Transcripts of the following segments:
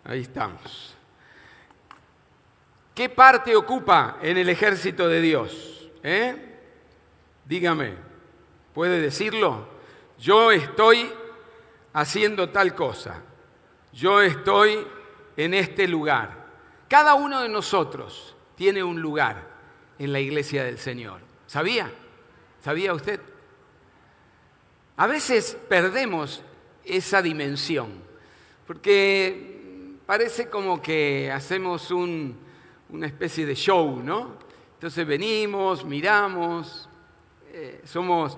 Ahí estamos. ¿Qué parte ocupa en el ejército de Dios? Dígame, ¿puede decirlo? Yo estoy haciendo tal cosa. Yo estoy en este lugar. Cada uno de nosotros tiene un lugar en la iglesia del Señor. ¿Sabía? ¿Sabía usted? A veces perdemos esa dimensión, porque parece como que hacemos una especie de show, ¿no? Entonces venimos, miramos, somos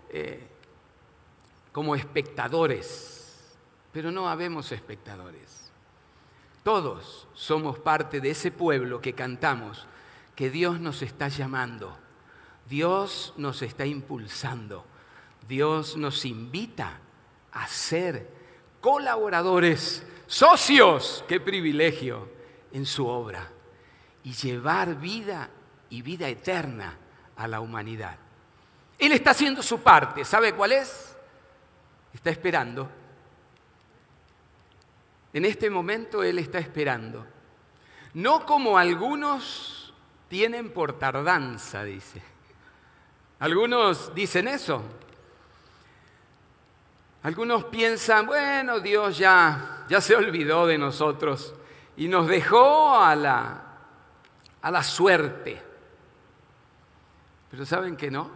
como espectadores, pero no habemos espectadores. Todos somos parte de ese pueblo que cantamos, que Dios nos está llamando, Dios nos está impulsando, Dios nos invita a ser colaboradores, socios, qué privilegio, en su obra, y llevar vida y vida eterna a la humanidad. Él está haciendo su parte, ¿sabe cuál es? Está esperando. En este momento Él está esperando. No como algunos tienen por tardanza, dice. Algunos dicen eso. Algunos piensan, bueno, Dios ya se olvidó de nosotros y nos dejó a la suerte. Pero ¿saben que no?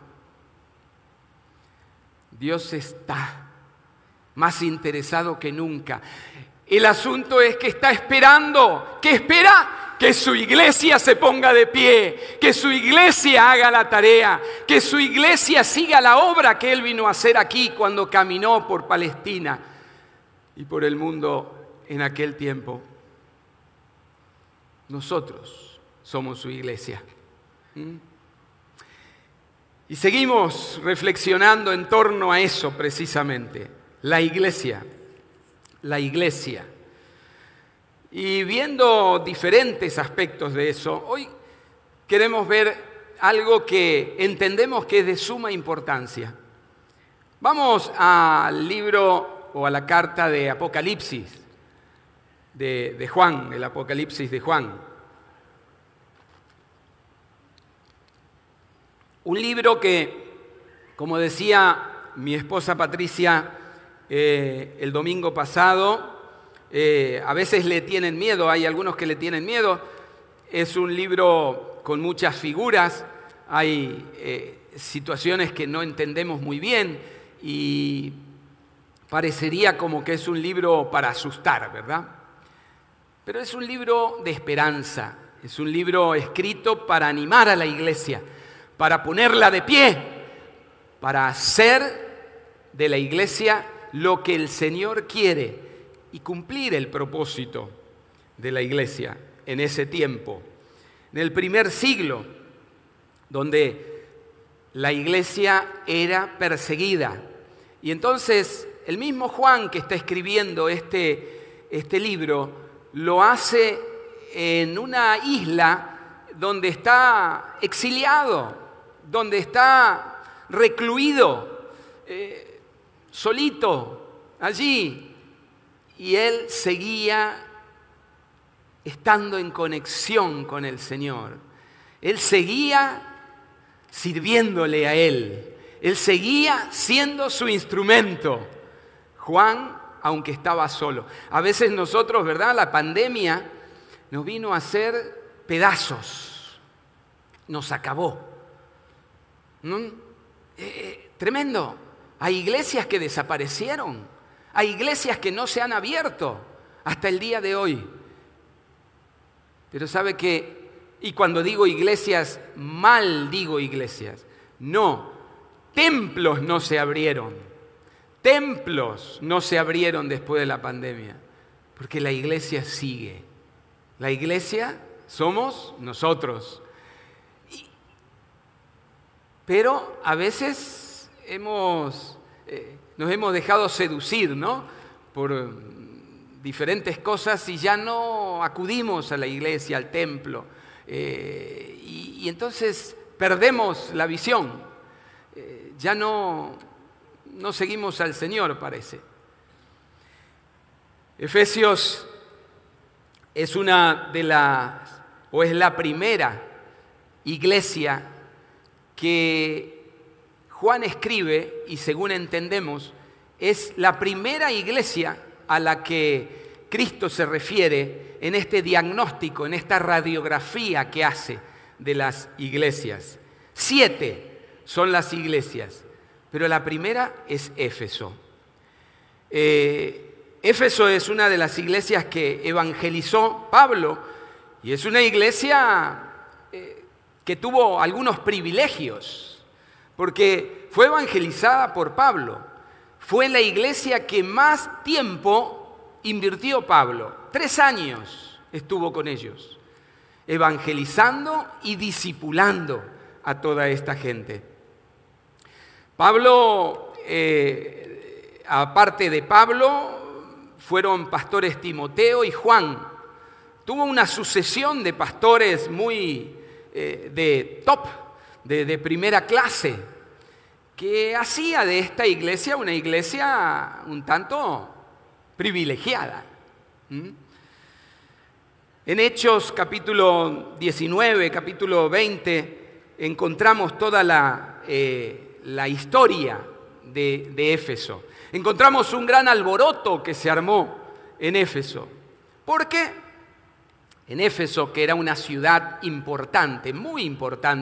Dios está más interesado que nunca. El asunto es que está esperando. ¿Qué espera? Que su iglesia se ponga de pie, que su iglesia haga la tarea, que su iglesia siga la obra que Él vino a hacer aquí cuando caminó por Palestina y por el mundo en aquel tiempo. Nosotros somos su iglesia. Y seguimos reflexionando en torno a eso precisamente, la iglesia. La iglesia. Y viendo diferentes aspectos de eso, hoy queremos ver algo que entendemos que es de suma importancia. Vamos al libro o a la carta de Apocalipsis, de Juan, el Apocalipsis de Juan. Un libro que, como decía mi esposa Patricia el domingo pasado, a veces le tienen miedo, hay algunos que le tienen miedo. Es un libro con muchas figuras, hay situaciones que no entendemos muy bien y parecería como que es un libro para asustar, ¿verdad? Pero es un libro de esperanza, es un libro escrito para animar a la iglesia, para ponerla de pie, para hacer de la iglesia lo que el Señor quiere y cumplir el propósito de la iglesia en ese tiempo. En el primer siglo, donde la iglesia era perseguida. Y entonces el mismo Juan que está escribiendo este libro lo hace en una isla donde está exiliado, donde está recluido, solito allí. Y él seguía estando en conexión con el Señor. Él seguía sirviéndole a Él. Él seguía siendo su instrumento. Juan, aunque estaba solo. A veces nosotros, ¿verdad? La pandemia nos vino a hacer pedazos. Nos acabó. Tremendo. Hay iglesias que desaparecieron. Hay iglesias que no se han abierto hasta el día de hoy. Pero sabe que, y cuando digo iglesias, mal digo iglesias. No, templos no se abrieron. Templos no se abrieron después de la pandemia. Porque la iglesia sigue. La iglesia somos nosotros. Pero a veces nos hemos dejado seducir, ¿no? Por diferentes cosas y ya no acudimos a la iglesia, al templo. Y entonces perdemos la visión. Ya no seguimos al Señor, parece. Efesios es es la primera iglesia que Juan escribe, y según entendemos, es la primera iglesia a la que Cristo se refiere en este diagnóstico, en esta radiografía que hace de las iglesias. 7 son las iglesias, pero la primera es Éfeso. Éfeso es una de las iglesias que evangelizó Pablo, y es una iglesia que tuvo algunos privilegios, porque fue evangelizada por Pablo. Fue la iglesia que más tiempo invirtió Pablo. 3 años estuvo con ellos, evangelizando y discipulando a toda esta gente. Pablo, aparte de Pablo, fueron pastores Timoteo y Juan. Tuvo una sucesión de pastores muy de top, de primera clase, que hacía de esta iglesia una iglesia un tanto privilegiada. En Hechos capítulo 19, capítulo 20, encontramos toda la historia de Éfeso. Encontramos un gran alboroto que se armó en Éfeso. ¿Por qué? En Éfeso, que era una ciudad importante, muy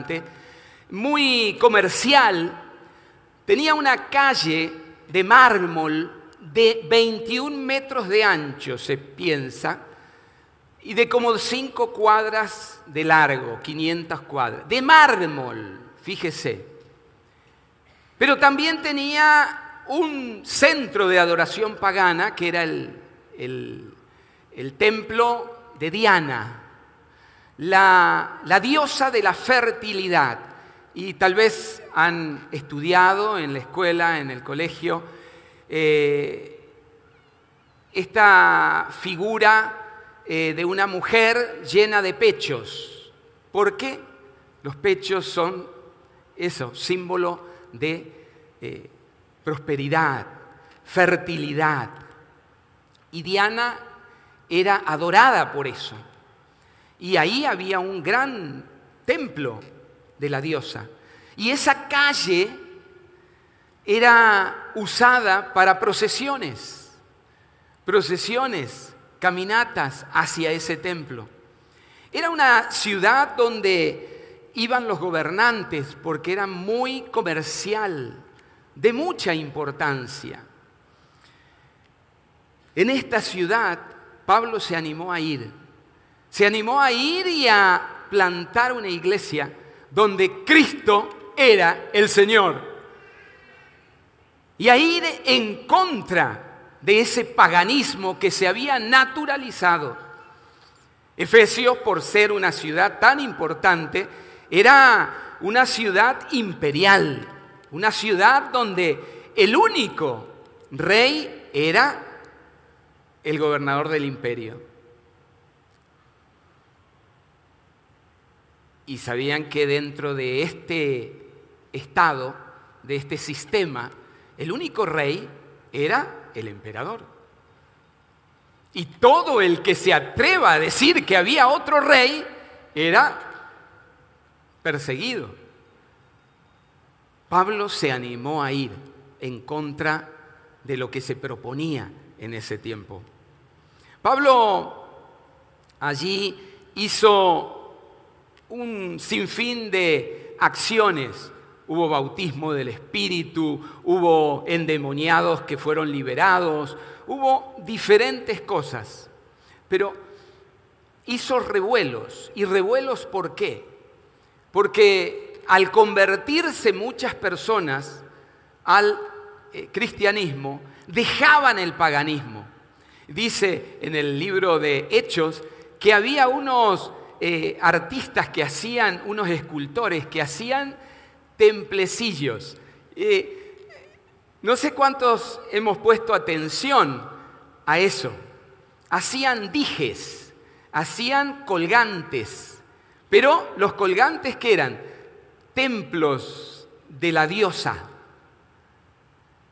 comercial, tenía una calle de mármol de 21 metros de ancho, se piensa, y de como 5 cuadras de largo, 500 cuadras, de mármol, fíjese. Pero también tenía un centro de adoración pagana, que era el templo de Diana, la diosa de la fertilidad. Y tal vez han estudiado en la escuela, en el colegio, esta figura de una mujer llena de pechos. ¿Por qué? Los pechos son eso, símbolo de prosperidad, fertilidad. Y Diana era adorada por eso. Y ahí había un gran templo de la diosa. Y esa calle era usada para procesiones, caminatas hacia ese templo. Era una ciudad donde iban los gobernantes porque era muy comercial, de mucha importancia. En esta ciudad Pablo se animó a ir y a plantar una iglesia donde Cristo era el Señor, y a ir en contra de ese paganismo que se había naturalizado. Efesios, por ser una ciudad tan importante, era una ciudad imperial, una ciudad donde el único rey era el gobernador del imperio. Y sabían que dentro de este estado, de este sistema, el único rey era el emperador. Y todo el que se atreva a decir que había otro rey era perseguido. Pablo se animó a ir en contra de lo que se proponía en ese tiempo. Pablo allí hizo un sinfín de acciones. Hubo bautismo del Espíritu, hubo endemoniados que fueron liberados, hubo diferentes cosas. Pero hizo revuelos. ¿Y revuelos por qué? Porque al convertirse muchas personas al cristianismo, dejaban el paganismo. Dice en el libro de Hechos que había unos artistas que hacían, unos escultores que hacían templecillos. No sé cuántos hemos puesto atención a eso. Hacían dijes, hacían colgantes, pero los colgantes ¿qué eran? Templos de la diosa.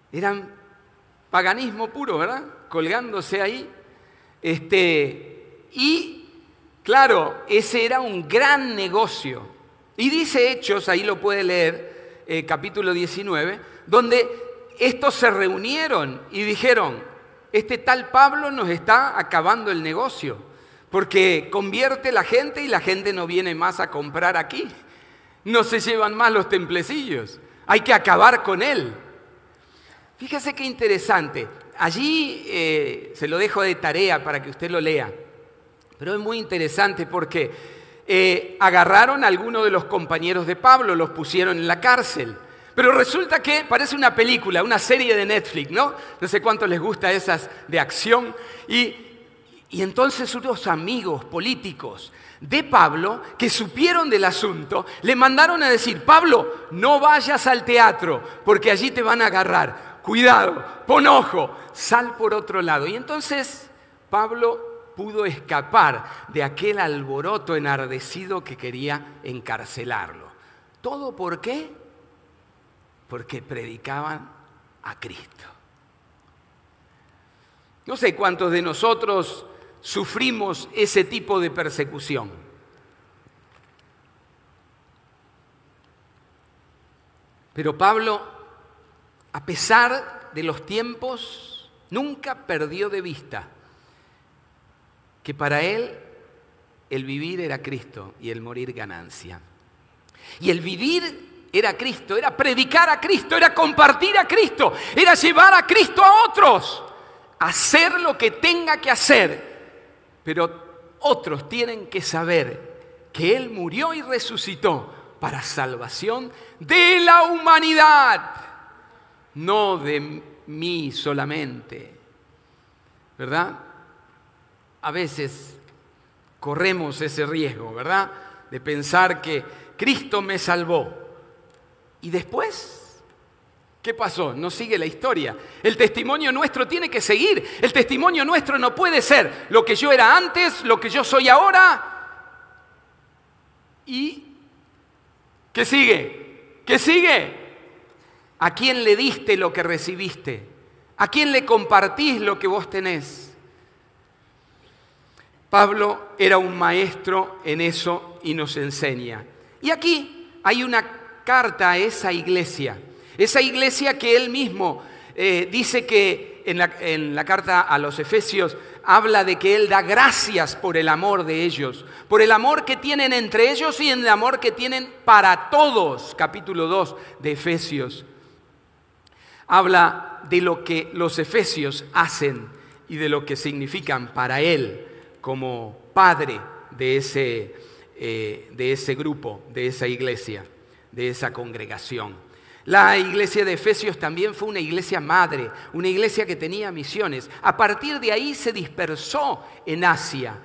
Eran paganismo puro, ¿verdad? Colgándose ahí. Y claro, ese era un gran negocio. Y dice Hechos, ahí lo puede leer, capítulo 19, donde estos se reunieron y dijeron, este tal Pablo nos está acabando el negocio, porque convierte la gente y la gente no viene más a comprar aquí. No se llevan más los templecillos. Hay que acabar con él. Fíjese qué interesante. Allí se lo dejo de tarea para que usted lo lea. Pero es muy interesante porque agarraron a algunos de los compañeros de Pablo, los pusieron en la cárcel. Pero resulta que parece una película, una serie de Netflix, ¿no? No sé cuánto les gusta esas de acción. Y entonces unos amigos políticos de Pablo, que supieron del asunto, le mandaron a decir, Pablo, no vayas al teatro, porque allí te van a agarrar. Cuidado, pon ojo, sal por otro lado. Y entonces Pablo pudo escapar de aquel alboroto enardecido que quería encarcelarlo. ¿Todo por qué? Porque predicaban a Cristo. No sé cuántos de nosotros sufrimos ese tipo de persecución. Pero Pablo, a pesar de los tiempos, nunca perdió de vista que para él el vivir era Cristo y el morir ganancia. Y el vivir era Cristo, era predicar a Cristo, era compartir a Cristo, era llevar a Cristo a otros, hacer lo que tenga que hacer. Pero otros tienen que saber que Él murió y resucitó para salvación de la humanidad, no de mí solamente, ¿verdad? A veces corremos ese riesgo, ¿verdad? De pensar que Cristo me salvó. ¿Y después? ¿Qué pasó? No sigue la historia. El testimonio nuestro tiene que seguir. El testimonio nuestro no puede ser lo que yo era antes, lo que yo soy ahora. ¿Y qué sigue? ¿Qué sigue? ¿A quién le diste lo que recibiste? ¿A quién le compartís lo que vos tenés? Pablo era un maestro en eso y nos enseña. Y aquí hay una carta a esa iglesia que él mismo dice que en la carta a los Efesios habla de que él da gracias por el amor de ellos, por el amor que tienen entre ellos y en el amor que tienen para todos. Capítulo 2 de Efesios habla de lo que los efesios hacen y de lo que significan para él como padre de ese grupo, de esa iglesia, de esa congregación. La iglesia de Efesios también fue una iglesia madre, una iglesia que tenía misiones. A partir de ahí se dispersó en Asia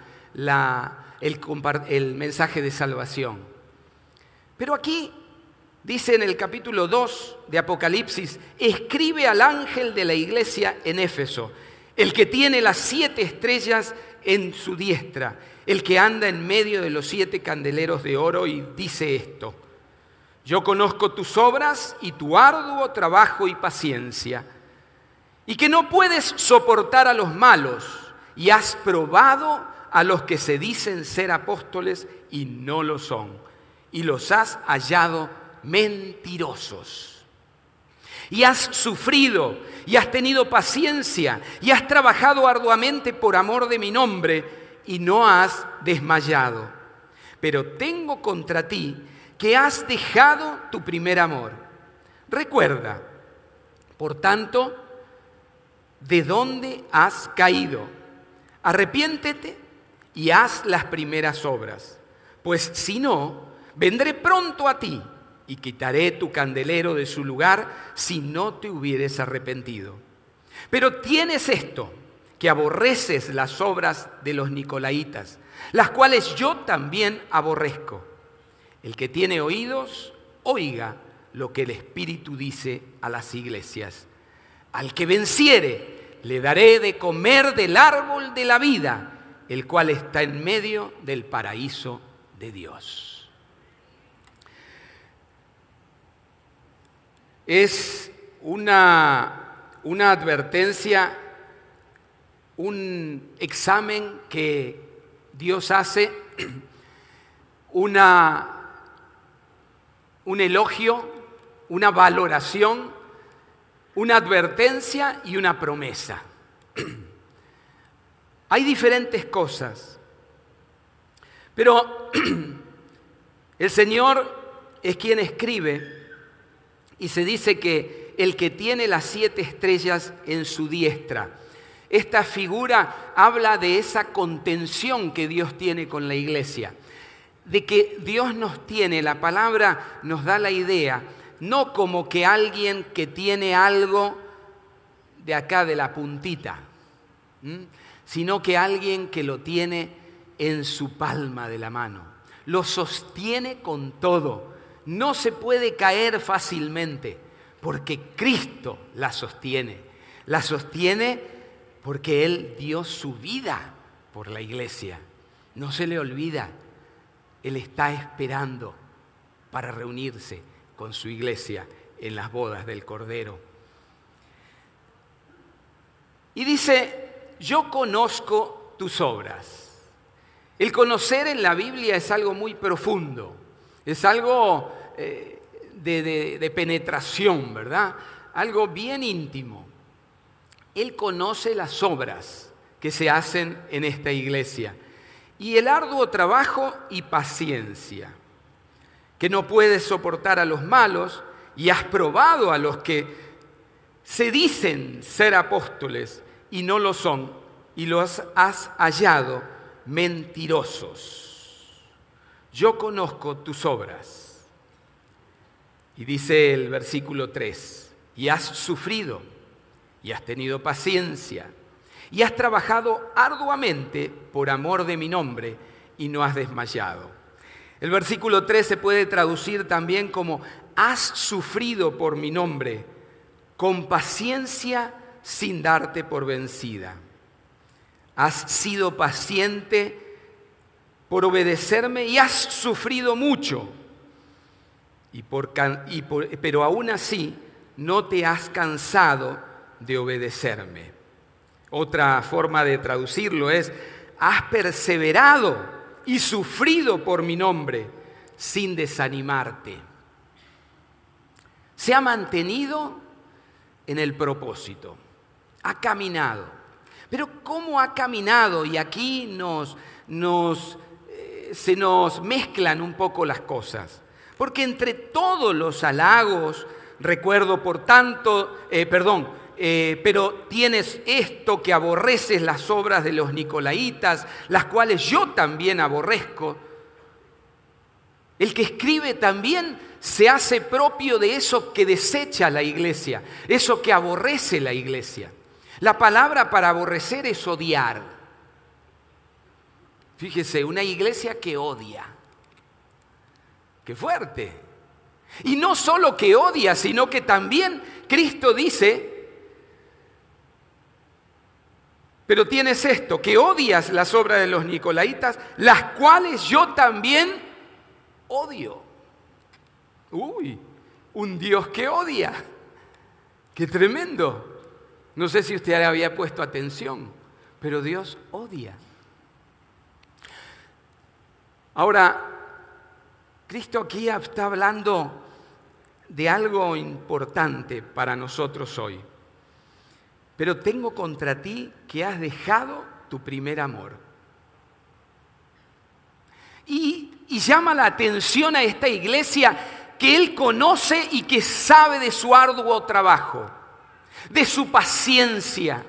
el mensaje de salvación. Pero aquí dice en el capítulo 2 de Apocalipsis, escribe al ángel de la iglesia en Éfeso, el que tiene las 7 estrellas en su diestra, el que anda en medio de los 7 candeleros de oro, y dice esto: yo conozco tus obras y tu arduo trabajo y paciencia, y que no puedes soportar a los malos, y has probado a los que se dicen ser apóstoles y no lo son, y los has hallado mentirosos. Y has sufrido, y has tenido paciencia, y has trabajado arduamente por amor de mi nombre, y no has desmayado. Pero tengo contra ti que has dejado tu primer amor. Recuerda, por tanto, de dónde has caído. Arrepiéntete y haz las primeras obras, pues si no, vendré pronto a ti y quitaré tu candelero de su lugar si no te hubieres arrepentido. Pero tienes esto, que aborreces las obras de los nicolaítas, las cuales yo también aborrezco. El que tiene oídos, oiga lo que el Espíritu dice a las iglesias. Al que venciere, le daré de comer del árbol de la vida, el cual está en medio del paraíso de Dios. Es una advertencia, un examen que Dios hace un elogio, una valoración, una advertencia y una promesa. Hay diferentes cosas, pero el Señor es quien escribe y se dice que el que tiene las 7 estrellas en su diestra. Esta figura habla de esa contención que Dios tiene con la iglesia, de que Dios nos tiene, la palabra nos da la idea, no como que alguien que tiene algo de acá de la puntita, sino que alguien que lo tiene en su palma de la mano, lo sostiene con todo, no se puede caer fácilmente, porque Cristo la sostiene porque Él dio su vida por la iglesia. No se le olvida, Él está esperando para reunirse con su iglesia en las bodas del Cordero. Y dice, yo conozco tus obras. El conocer en la Biblia es algo muy profundo, es algo de penetración, ¿verdad? Algo bien íntimo. Él conoce las obras que se hacen en esta iglesia y el arduo trabajo y paciencia, que no puedes soportar a los malos y has probado a los que se dicen ser apóstoles y no lo son y los has hallado mentirosos. Yo conozco tus obras. Y dice el versículo 3, y has sufrido y has tenido paciencia y has trabajado arduamente por amor de mi nombre y no has desmayado. El versículo 3 se puede traducir también como has sufrido por mi nombre con paciencia sin darte por vencida. Has sido paciente por obedecerme y has sufrido mucho. Pero aún así no te has cansado de obedecerme. Otra forma de traducirlo es, has perseverado y sufrido por mi nombre sin desanimarte. Se ha mantenido en el propósito, ha caminado. Pero ¿cómo ha caminado? Y aquí se nos mezclan un poco las cosas. Porque entre todos los halagos, recuerdo por tanto, pero tienes esto que aborreces las obras de los nicolaítas, las cuales yo también aborrezco. El que escribe también se hace propio de eso que desecha la iglesia, eso que aborrece la iglesia. La palabra para aborrecer es odiar. Fíjese, una iglesia que odia. ¡Qué fuerte! Y no solo que odia, sino que también Cristo dice, pero tienes esto, que odias las obras de los nicolaítas, las cuales yo también odio. ¡Uy! Un Dios que odia. ¡Qué tremendo! No sé si usted le había puesto atención, pero Dios odia. Ahora, Cristo aquí está hablando de algo importante para nosotros hoy. Pero tengo contra ti que has dejado tu primer amor. Y llama la atención a esta iglesia que Él conoce y que sabe de su arduo trabajo, de su paciencia,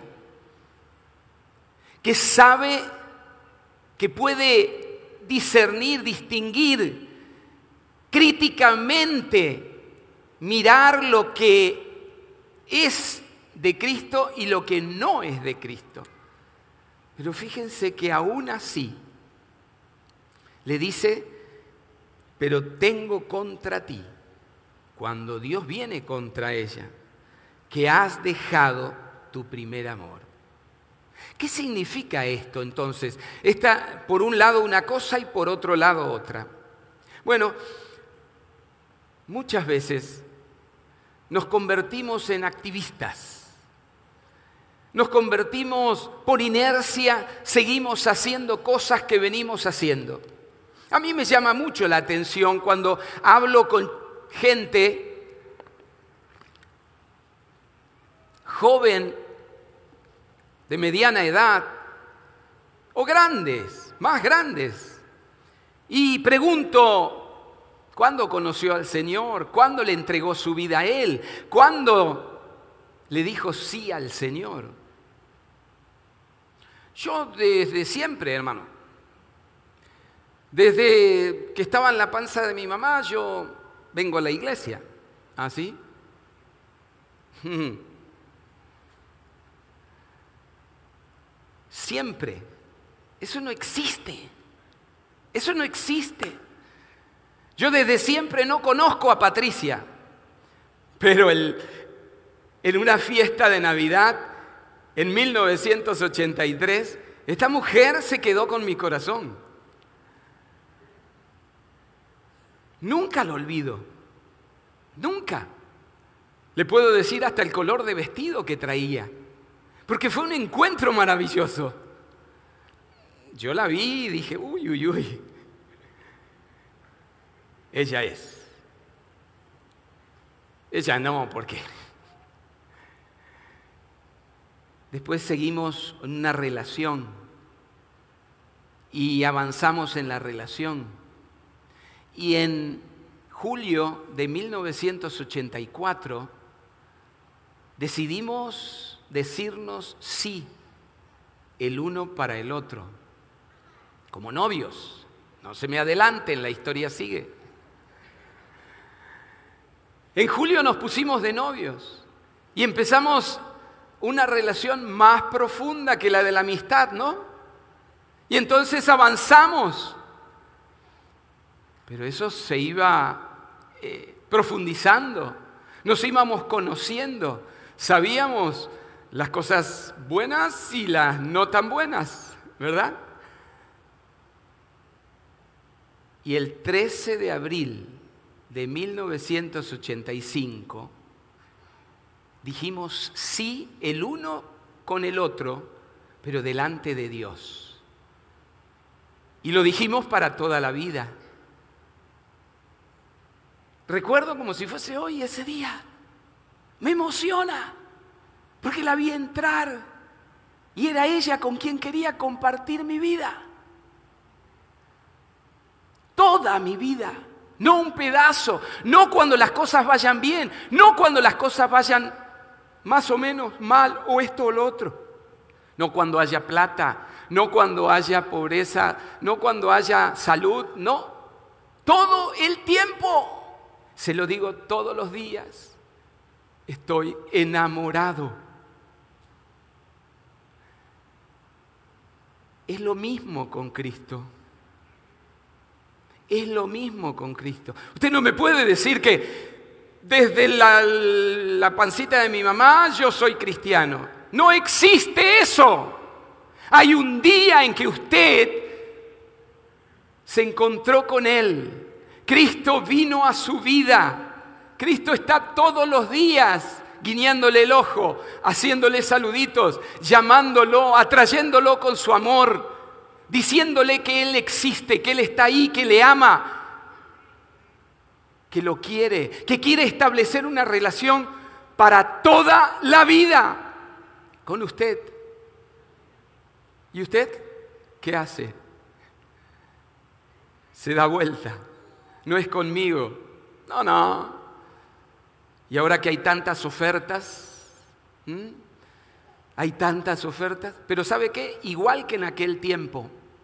que sabe que puede discernir, distinguir críticamente, mirar lo que es de Cristo y lo que no es de Cristo. Pero fíjense que aún así le dice, pero tengo contra ti, cuando Dios viene contra ella, que has dejado tu primer amor. ¿Qué significa esto entonces? Está por un lado una cosa y por otro lado otra. Bueno, muchas veces nos convertimos en activistas. Nos convertimos por inercia, seguimos haciendo cosas que venimos haciendo. A mí me llama mucho la atención cuando hablo con gente joven, de mediana edad, o grandes, más grandes, y pregunto, ¿cuándo conoció al Señor? ¿Cuándo le entregó su vida a Él? ¿Cuándo le dijo sí al Señor? Yo desde siempre, hermano, desde que estaba en la panza de mi mamá, yo vengo a la iglesia. ¿Así? Siempre. Eso no existe. Eso no existe. Yo desde siempre no conozco a Patricia, pero en una fiesta de Navidad, en 1983, esta mujer se quedó con mi corazón. Nunca lo olvido. Nunca. Le puedo decir hasta el color de vestido que traía, porque fue un encuentro maravilloso. Yo la vi y dije, uy, uy, uy. Ella es. Ella no, porque después seguimos en una relación y avanzamos en la relación. Y en julio de 1984 decidimos decirnos sí el uno para el otro, como novios. No se me adelanten, la historia sigue. En julio nos pusimos de novios y empezamos una relación más profunda que la de la amistad, ¿no? Y entonces avanzamos. Pero eso se iba profundizando, nos íbamos conociendo, sabíamos las cosas buenas y las no tan buenas, ¿verdad? Y el 13 de abril de 1985 dijimos sí el uno con el otro, pero delante de Dios. Y lo dijimos para toda la vida. Recuerdo como si fuese hoy ese día. Me emociona, porque la vi entrar y era ella con quien quería compartir mi vida. Toda mi vida, no un pedazo, no cuando las cosas vayan bien, no cuando las cosas vayan más o menos mal o esto o lo otro, no cuando haya plata, no cuando haya pobreza, no cuando haya salud, no, todo el tiempo. Se lo digo todos los días, estoy enamorado. Es lo mismo con Cristo. Es lo mismo con Cristo. Usted no me puede decir que desde la pancita de mi mamá yo soy cristiano. No existe eso. Hay un día en que usted se encontró con Él. Cristo vino a su vida. Cristo está todos los días guiñándole el ojo, haciéndole saluditos, llamándolo, atrayéndolo con su amor, diciéndole que Él existe, que Él está ahí, que le ama, que lo quiere, que quiere establecer una relación para toda la vida con usted. ¿Y usted qué hace? Se da vuelta. No es conmigo. No, no. Y ahora que hay tantas ofertas, hay tantas ofertas, pero ¿sabe qué? Igual que en aquel tiempo.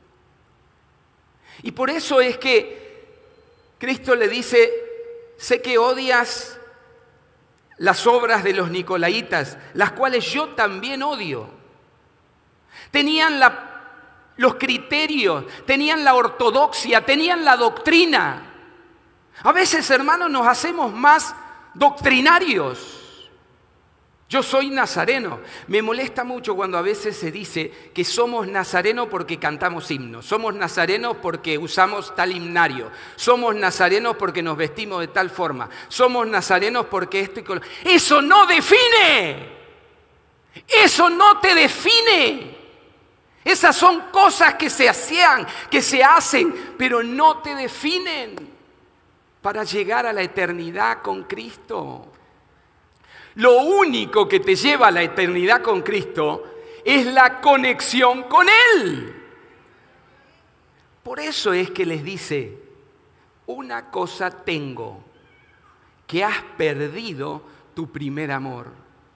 Y por eso es que Cristo le dice, sé que odias las obras de los nicolaitas, las cuales yo también odio. Tenían los criterios, tenían la ortodoxia, tenían la doctrina. A veces, hermanos, nos hacemos más doctrinarios. Yo soy nazareno. Me molesta mucho cuando a veces se dice que somos nazarenos porque cantamos himnos. Somos nazarenos porque usamos tal himnario. Somos nazarenos porque nos vestimos de tal forma. Somos nazarenos porque esto y con... ¡Eso no define! Eso no te define. Esas son cosas que se hacen, pero no te definen para llegar a la eternidad con Cristo. Lo único que te lleva a la eternidad con Cristo es la conexión con Él. Por eso es que les dice, una cosa tengo, que has perdido tu primer amor.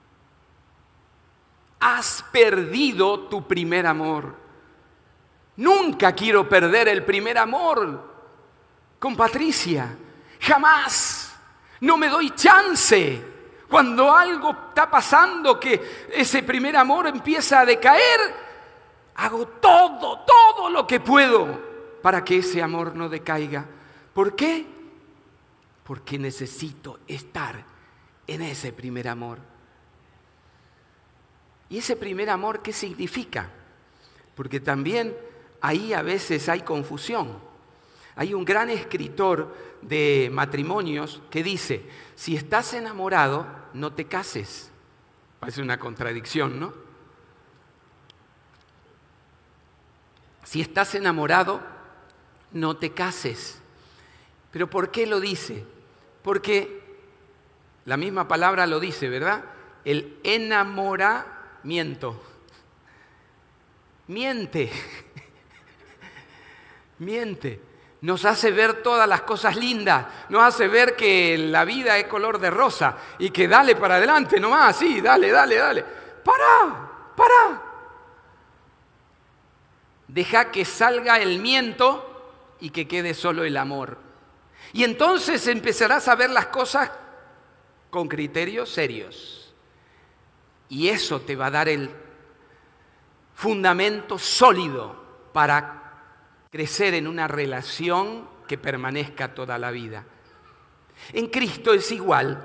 Has perdido tu primer amor. Nunca quiero perder el primer amor con Patricia. Jamás. No me doy chance. Cuando algo está pasando, que ese primer amor empieza a decaer, hago todo lo que puedo para que ese amor no decaiga. ¿Por qué? Porque necesito estar en ese primer amor. ¿Y ese primer amor qué significa? Porque también ahí a veces hay confusión. Hay un gran escritor de matrimonios que dice, si estás enamorado, no te cases. Parece una contradicción, ¿no? Si estás enamorado, no te cases. ¿Pero por qué lo dice? Porque la misma palabra lo dice, ¿verdad? El enamoramiento. Miente. Miente. Nos hace ver todas las cosas lindas, nos hace ver que la vida es color de rosa y que dale para adelante nomás, sí, dale. Para. Deja que salga el miento y que quede solo el amor. Y entonces empezarás a ver las cosas con criterios serios. Y eso te va a dar el fundamento sólido para crecer en una relación que permanezca toda la vida. En Cristo es igual,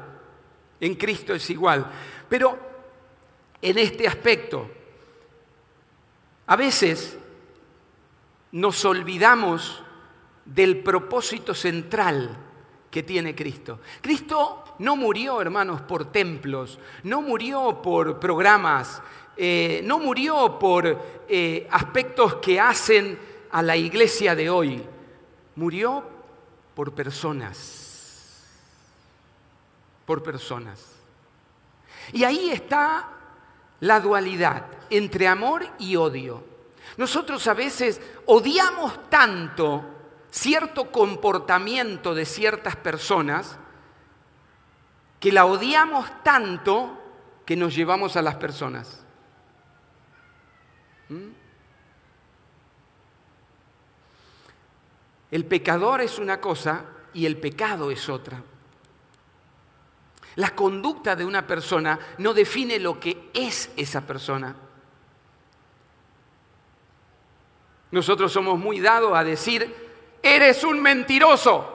pero en este aspecto, a veces nos olvidamos del propósito central que tiene Cristo. Cristo no murió, hermanos, por templos, no murió por programas, no murió por aspectos que hacen a la iglesia de hoy. Murió por personas. Y ahí está la dualidad entre amor y odio. Nosotros a veces odiamos tanto cierto comportamiento de ciertas personas que la odiamos tanto que nos llevamos a las personas. El pecador es una cosa y el pecado es otra. La conducta de una persona no define lo que es esa persona. Nosotros somos muy dados a decir, eres un mentiroso,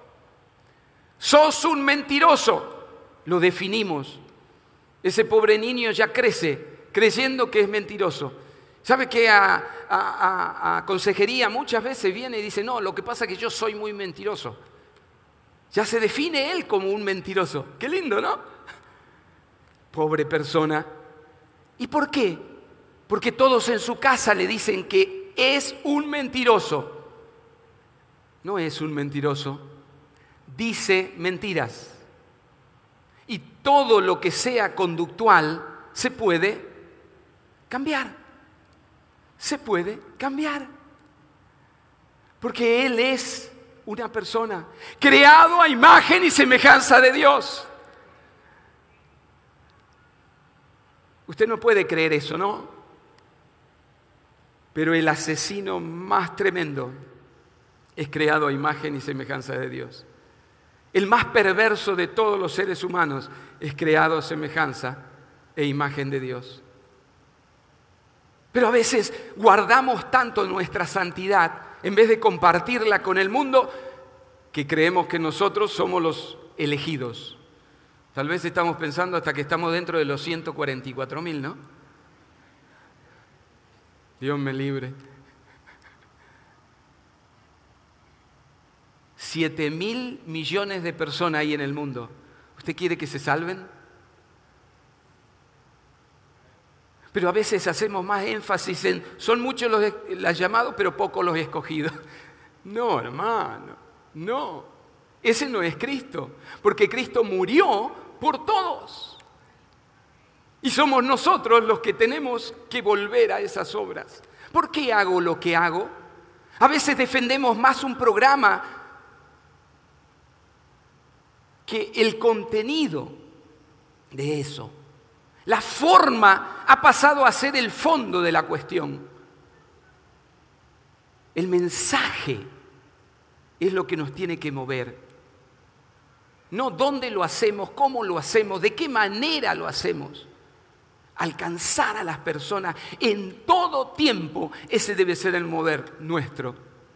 sos un mentiroso. Lo definimos. Ese pobre niño ya crece creyendo que es mentiroso. ¿Sabe que a consejería muchas veces viene y dice, no, lo que pasa es que yo soy muy mentiroso? Ya se define él como un mentiroso. Qué lindo, ¿no? Pobre persona. ¿Y por qué? Porque todos en su casa le dicen que es un mentiroso. No es un mentiroso. Dice mentiras. Y todo lo que sea conductual se puede cambiar. Se puede cambiar. Porque Él es una persona creado a imagen y semejanza de Dios. Usted no puede creer eso, ¿no? Pero el asesino más tremendo es creado a imagen y semejanza de Dios. El más perverso de todos los seres humanos es creado a semejanza e imagen de Dios. Pero a veces guardamos tanto nuestra santidad en vez de compartirla con el mundo que creemos que nosotros somos los elegidos. Tal vez estamos pensando hasta que estamos dentro de los 144.000, ¿no? Dios me libre. 7.000 millones de personas hay en el mundo. ¿Usted quiere que se salven? Pero a veces hacemos más énfasis en, son muchos los llamados, pero pocos los escogidos. No, hermano, no. Ese no es Cristo, porque Cristo murió por todos. Y somos nosotros los que tenemos que volver a esas obras. ¿Por qué hago lo que hago? A veces defendemos más un programa que el contenido de eso. La forma ha pasado a ser el fondo de la cuestión. El mensaje es lo que nos tiene que mover. No dónde lo hacemos, cómo lo hacemos, de qué manera lo hacemos. Alcanzar a las personas en todo tiempo, ese debe ser el mover nuestro.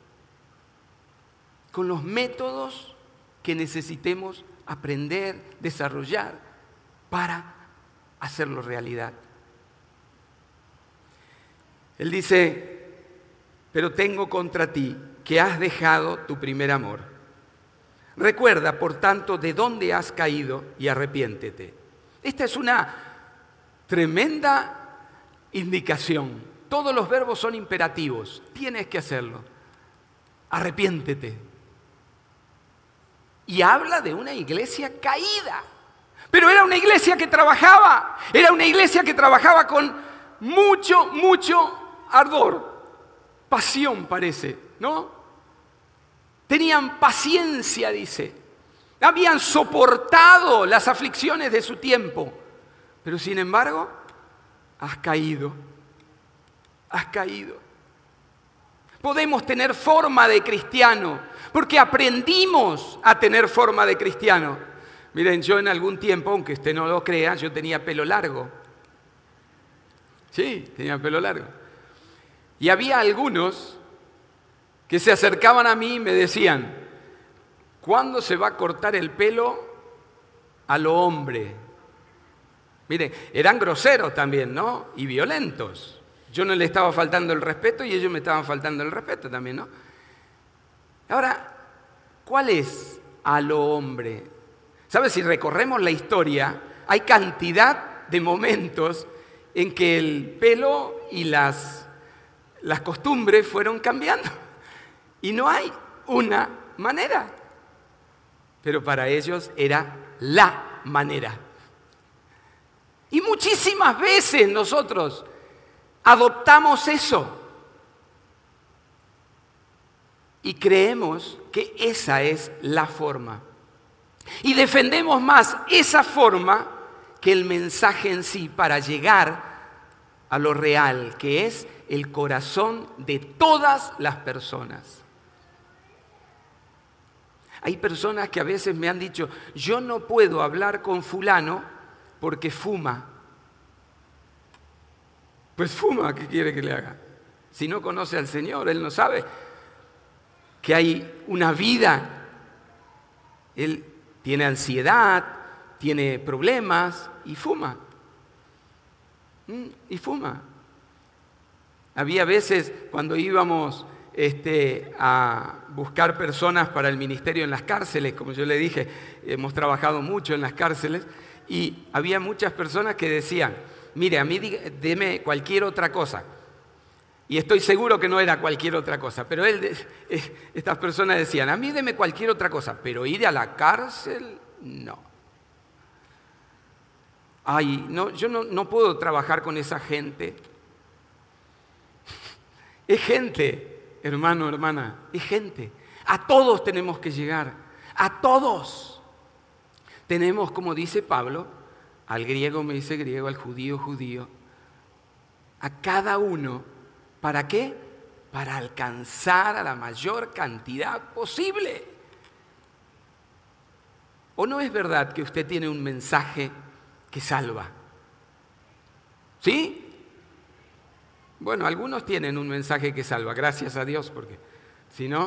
Con los métodos que necesitemos aprender, desarrollar para hacerlo realidad. Él dice, pero tengo contra ti que has dejado tu primer amor. Recuerda, por tanto, de dónde has caído y arrepiéntete. Esta es una tremenda indicación. Todos los verbos son imperativos. Tienes que hacerlo. Arrepiéntete. Y habla de una iglesia caída. Pero era una iglesia que trabajaba. Era una iglesia que trabajaba con mucho, mucho ardor. Pasión parece, ¿no? Tenían paciencia, dice. Habían soportado las aflicciones de su tiempo. Pero sin embargo, has caído. Has caído. Podemos tener forma de cristiano, porque aprendimos a tener forma de cristiano. Miren, yo en algún tiempo, aunque usted no lo crea, yo tenía pelo largo. Sí, tenía pelo largo. Y había algunos que se acercaban a mí y me decían, ¿cuándo se va a cortar el pelo a lo hombre? Miren, eran groseros también, ¿no? Y violentos. Yo no le estaba faltando el respeto y ellos me estaban faltando el respeto también, ¿no? Ahora, ¿cuál es a lo hombre? ¿Sabes? Si recorremos la historia, hay cantidad de momentos en que el pelo y las costumbres fueron cambiando. Y no hay una manera. Pero para ellos era la manera. Y muchísimas veces nosotros adoptamos eso. Y creemos que esa es la forma. Y defendemos más esa forma que el mensaje en sí para llegar a lo real, que es el corazón de todas las personas. Hay personas que a veces me han dicho, yo no puedo hablar con fulano porque fuma. Pues fuma, ¿qué quiere que le haga? Si no conoce al Señor, Él no sabe que hay una vida. Él tiene ansiedad, tiene problemas y fuma. Y fuma. Había veces cuando íbamos a buscar personas para el ministerio en las cárceles, como yo le dije, hemos trabajado mucho en las cárceles, y había muchas personas que decían, mire, a mí deme cualquier otra cosa. Y estoy seguro que no era cualquier otra cosa, pero estas personas decían, a mí deme cualquier otra cosa, pero ir a la cárcel, no. Ay, no, yo no puedo trabajar con esa gente. Es gente, hermano, hermana, es gente. A todos tenemos que llegar, a todos. Tenemos, como dice Pablo, al griego me dice griego, al judío, judío. A cada uno, ¿para qué? Para alcanzar a la mayor cantidad posible. ¿O no es verdad que usted tiene un mensaje que salva? ¿Sí? Bueno, algunos tienen un mensaje que salva, gracias a Dios, porque si no...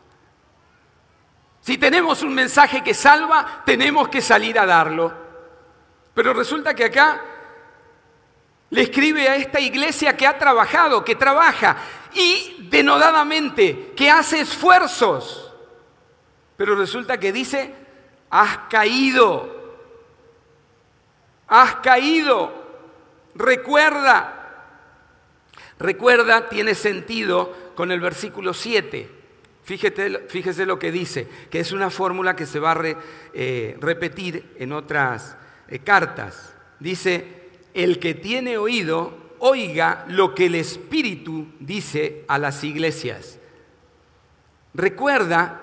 Si tenemos un mensaje que salva, tenemos que salir a darlo. Pero resulta que acá le escribe a esta iglesia que ha trabajado, que trabaja y denodadamente, que hace esfuerzos. Pero resulta que dice, has caído, recuerda. Recuerda, tiene sentido con el versículo 7. Fíjese lo que dice, que es una fórmula que se va a repetir en otras cartas. Dice, el que tiene oído, oiga lo que el Espíritu dice a las iglesias. Recuerda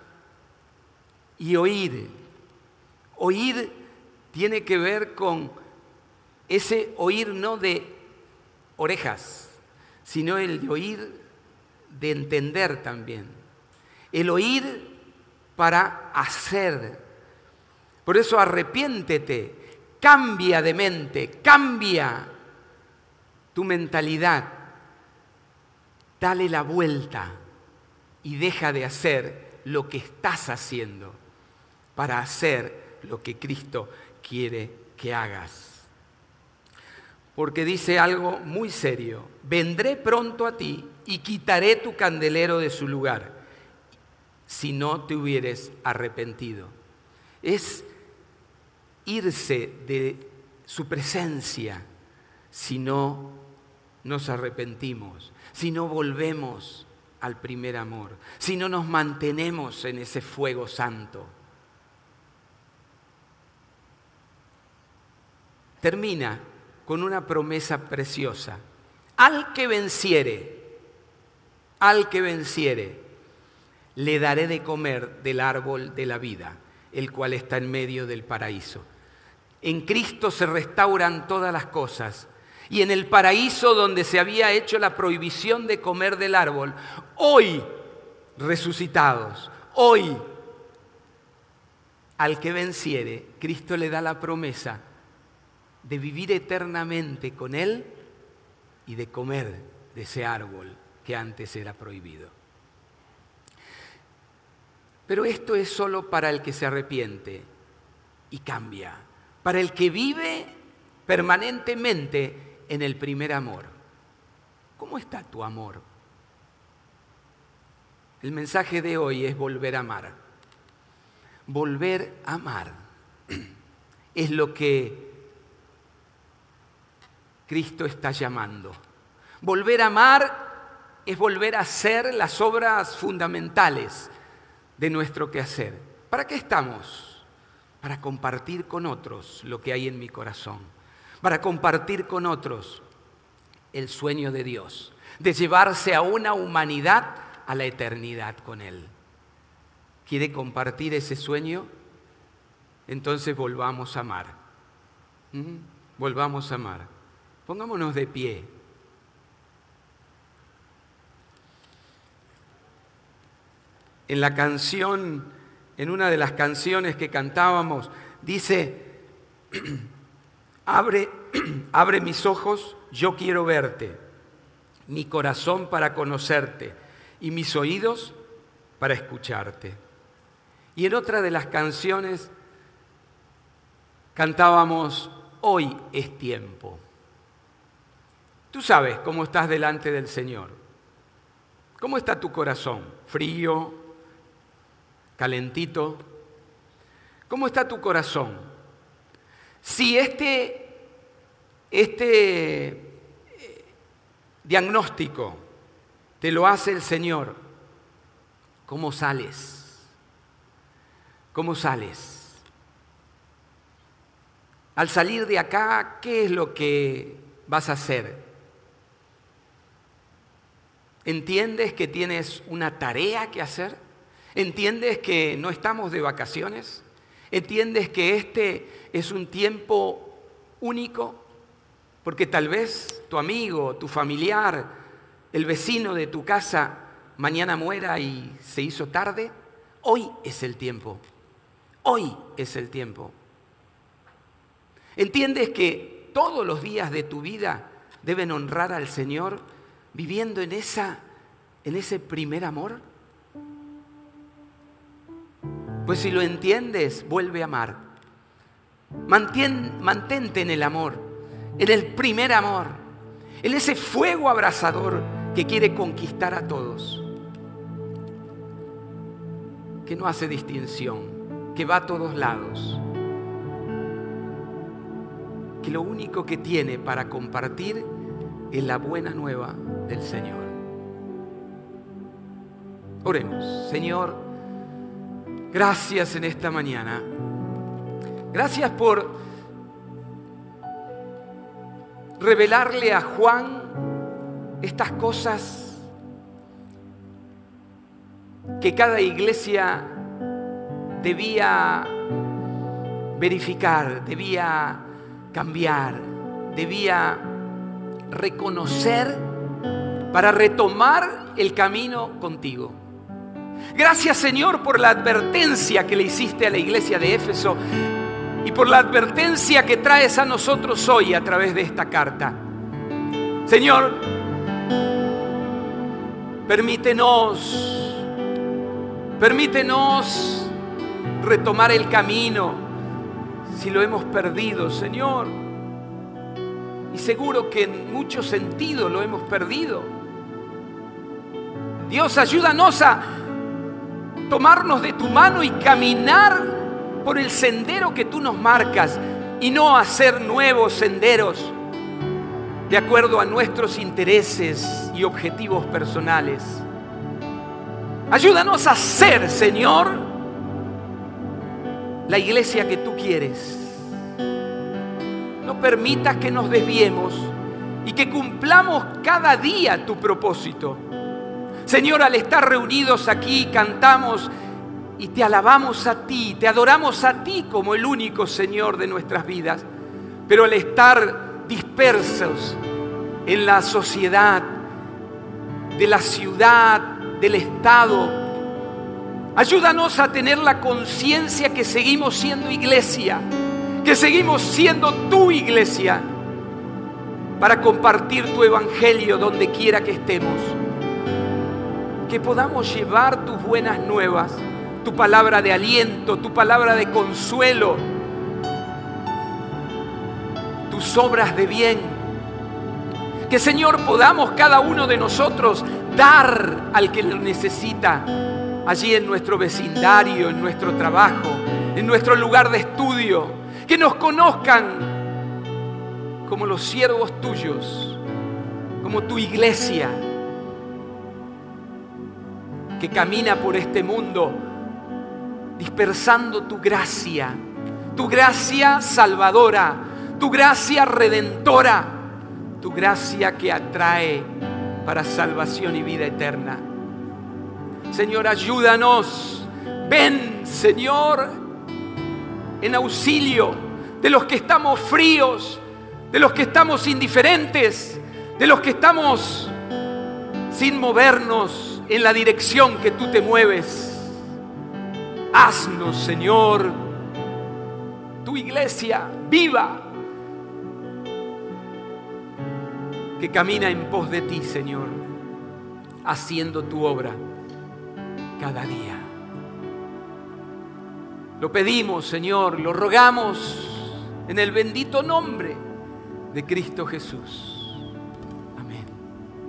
y oír. Oír tiene que ver con ese oír no de orejas, sino el de oír de entender también. El oír para hacer. Por eso arrepiéntete, cambia de mente, cambia tu mentalidad, dale la vuelta y deja de hacer lo que estás haciendo para hacer lo que Cristo quiere que hagas. Porque dice algo muy serio: vendré pronto a ti y quitaré tu candelero de su lugar, si no te hubieres arrepentido. Es irse de su presencia si no nos arrepentimos, si no volvemos al primer amor, si no nos mantenemos en ese fuego santo. Termina con una promesa preciosa: al que venciere, le daré de comer del árbol de la vida, el cual está en medio del paraíso. En Cristo se restauran todas las cosas. Y en el paraíso donde se había hecho la prohibición de comer del árbol, hoy resucitados, hoy al que venciere, Cristo le da la promesa de vivir eternamente con Él y de comer de ese árbol que antes era prohibido. Pero esto es solo para el que se arrepiente y cambia, para el que vive permanentemente en el primer amor. ¿Cómo está tu amor? El mensaje de hoy es volver a amar. Volver a amar es lo que Cristo está llamando. Volver a amar es volver a hacer las obras fundamentales de nuestro quehacer. ¿Para qué estamos? Para compartir con otros lo que hay en mi corazón, para compartir con otros el sueño de Dios, de llevarse a una humanidad a la eternidad con Él. ¿Quiere compartir ese sueño? Entonces volvamos a amar. Volvamos a amar. Pongámonos de pie. En la canción, en una de las canciones que cantábamos, dice: abre mis ojos, yo quiero verte, mi corazón para conocerte y mis oídos para escucharte. Y en otra de las canciones cantábamos: hoy es tiempo. Tú sabes cómo estás delante del Señor. ¿Cómo está tu corazón? ¿Frío? ¿Calentito? ¿Cómo está tu corazón? Si este diagnóstico te lo hace el Señor, ¿cómo sales? ¿Cómo sales? Al salir de acá, ¿qué es lo que vas a hacer? ¿Entiendes que tienes una tarea que hacer? ¿Entiendes que no estamos de vacaciones? ¿Entiendes que este es un tiempo único? Porque tal vez tu amigo, tu familiar, el vecino de tu casa mañana muera y se hizo tarde. Hoy es el tiempo. Hoy es el tiempo. ¿Entiendes que todos los días de tu vida deben honrar al Señor viviendo en ese primer amor? Pues si lo entiendes, vuelve a amar. Mantente en el amor, en el primer amor, en ese fuego abrasador que quiere conquistar a todos, que no hace distinción, que va a todos lados, que lo único que tiene para compartir es la buena nueva del Señor. Oremos. Señor, gracias en esta mañana. Gracias por revelarle a Juan estas cosas que cada iglesia debía verificar, debía cambiar, debía reconocer para retomar el camino contigo. Gracias, Señor, por la advertencia que le hiciste a la iglesia de Éfeso y por la advertencia que traes a nosotros hoy a través de esta carta. Señor, permítenos retomar el camino si lo hemos perdido, Señor. Y seguro que en muchos sentidos lo hemos perdido. Dios, ayúdanos a tomarnos de tu mano y caminar por el sendero que tú nos marcas y no hacer nuevos senderos de acuerdo a nuestros intereses y objetivos personales. Ayúdanos a ser, Señor, la iglesia que tú quieres. No permitas que nos desviemos y que cumplamos cada día tu propósito. Señor, al estar reunidos aquí, cantamos y te alabamos a ti, te adoramos a ti como el único Señor de nuestras vidas. Pero al estar dispersos en la sociedad, de la ciudad, del Estado, ayúdanos a tener la conciencia que seguimos siendo iglesia, que seguimos siendo tu iglesia, para compartir tu evangelio donde quiera que estemos. Que podamos llevar tus buenas nuevas, tu palabra de aliento, tu palabra de consuelo, tus obras de bien. Que, Señor, podamos cada uno de nosotros dar al que lo necesita, allí en nuestro vecindario, en nuestro trabajo, en nuestro lugar de estudio. Que nos conozcan como los siervos tuyos, como tu iglesia, que camina por este mundo dispersando tu gracia salvadora, tu gracia redentora, tu gracia que atrae para salvación y vida eterna. Señor, ayúdanos. Ven, Señor, en auxilio de los que estamos fríos, de los que estamos indiferentes, de los que estamos sin movernos en la dirección que tú te mueves. Haznos, Señor, tu iglesia viva, que camina en pos de ti, Señor, haciendo tu obra cada día. Lo pedimos, Señor, lo rogamos en el bendito nombre de Cristo Jesús.